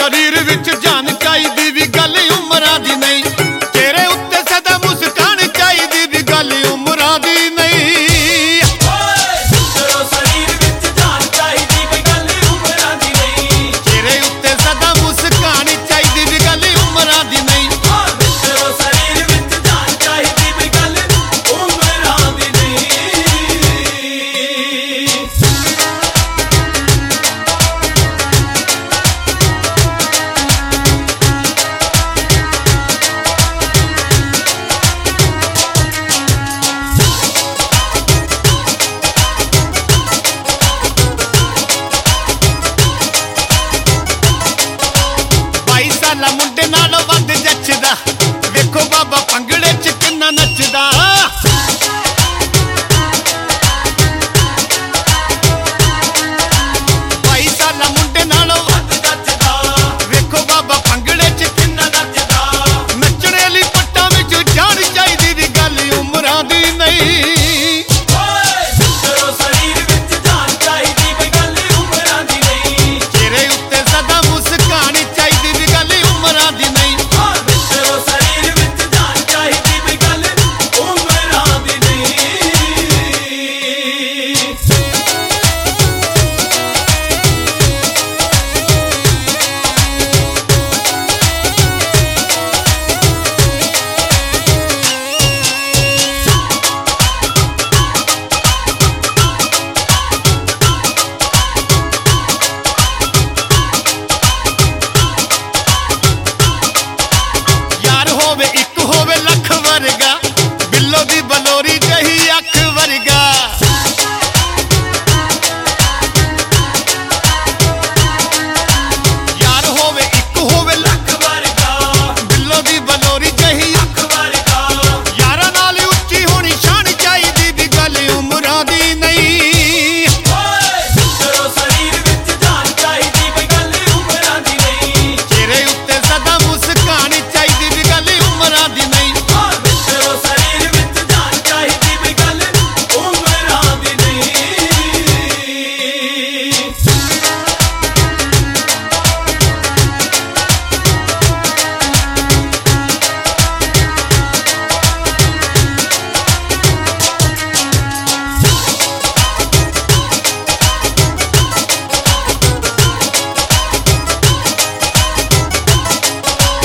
शरीर विच जान चाहिदी भी गल उमरां दी नहीं। चेहरे उत्ते सदा मुस्कान चाहिदी भी गल उमरां दी नहीं। शरीर विच जान चाहिदी भी गल उमरां दी नहीं। चेहरे उत्ते सदा मुस्कान चाहिदी भी गल उमरां दी नहीं। शरीर विच जान चाहिदी भी गल उमरां दी नहीं। मुंडे नालों वध जचदा देखो बाबा भंगड़े च किन्ना नचदा। 22 साला मुंडे नालों वध जचदा देखो बाबा भंगड़े च किन्ना नचदा। नचने लई पट्टां विच जान चाहिदी दी गल उमरां दी नहीं। शरीर विच जान चाहिदी भी गल उमरां दी नहीं। चेहरे उत्ते सदा मुस्कान चाहिदी भी गल उमरां दी नहीं। शरीर विच जान चाहिदी भी गल उमरां दी नहीं। यार होवे इक होवे लख वर्गा बिल्लो दी बलोरी जही अख वर्गा। यार होवे इक होवे लख वर्गा बिल्लो दी बलोरी जही अख वर्गा। यारां नाल उच्ची होनी शान चाहिदी भी गल उमरां दी नहीं। शरीर विच जान चाहिदी भी गल उमरां दी नहीं। चेहरे उत्ते सदा मुस्कान चाहिदी भी गल उमरां दी नहीं। शरीर विच जान चाहिदी भी गल उमरां दी नहीं।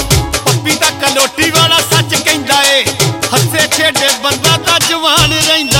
पप्पी दा कलोटी वाला सच कहंदा ए हੱਸੇ खेडे बंदा दा जवान रहिंदा।